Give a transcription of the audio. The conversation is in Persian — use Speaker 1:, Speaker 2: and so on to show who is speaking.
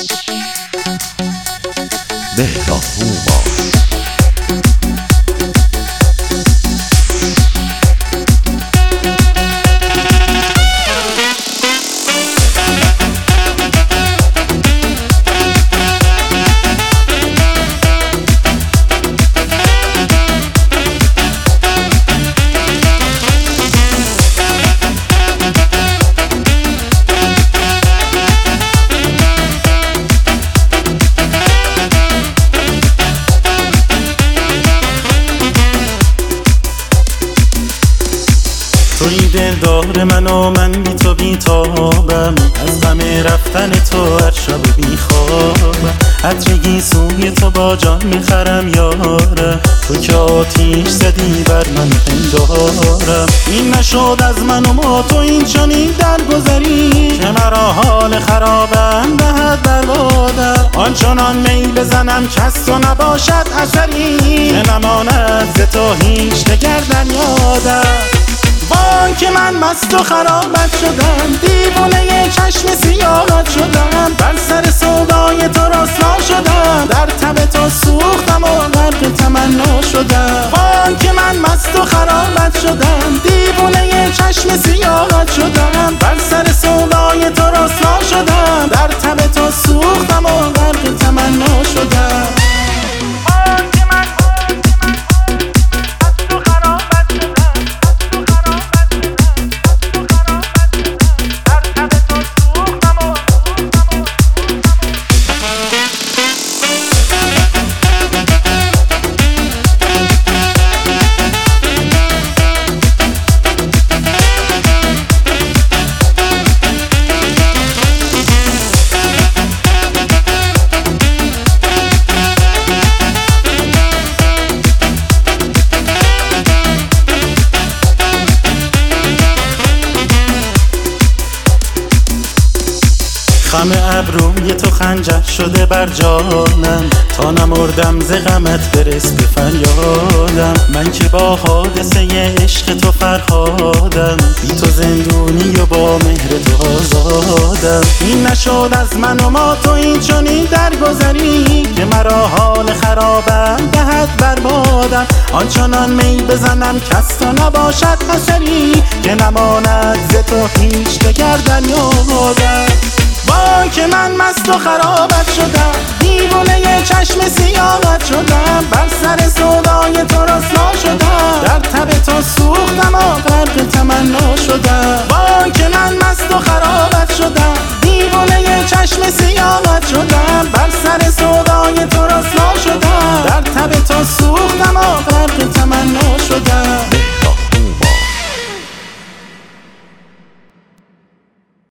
Speaker 1: مهران هومان.
Speaker 2: توی دلدار من و من بی تو بیتابم، از غم رفتن تو هر شب بیخوابم. عطر سوی تو با جان میخرم یارم، تو که آتیش زدی بر من پندارم. این نشد از من و ما تو این چنین درگذری، که مرا حال خرابم دهد بربادم. آنچنان میل بزنم کس تو نباشد اثری، که نماند ز تو هیچ دگردن یادم. وای که من مست و خرابت شدم، دیوانه چشم سیاهت شدم. بر سر سودای تو رسوا شدم، در تب تو سوختم و غرق تمنا شدم. وای که من مست و خرابت شدم، دیوانه چشم سیاهت شدم. بر سر سودای تو رسوا شدم، در تب تو سوختم و غرق تمنا شدم. خم ابروی تو خنجر شده بر جانم، تا نمردم ز غمت برس به فریادم. من که با حادثه عشق تو فرهادم، بی تو زندونی و با مهر تو آزادم. این نشد از من و ما تو این چنین درگذری، که مرا حال خرابم دهد بربادم. آنچنان می بزنم کس تو نباشد اثری، که نماند ز تو هیچ دگردن یادم. وای که من مست و خرابت شدم، دیوانه چشم سیاهت شدم. بر سر سودای تو رسوا شدم، در تب تو سوختم و غرق تمنا شدم. وای که من مست و خرابت شدم، دیوانه چشم سیاهت شدم.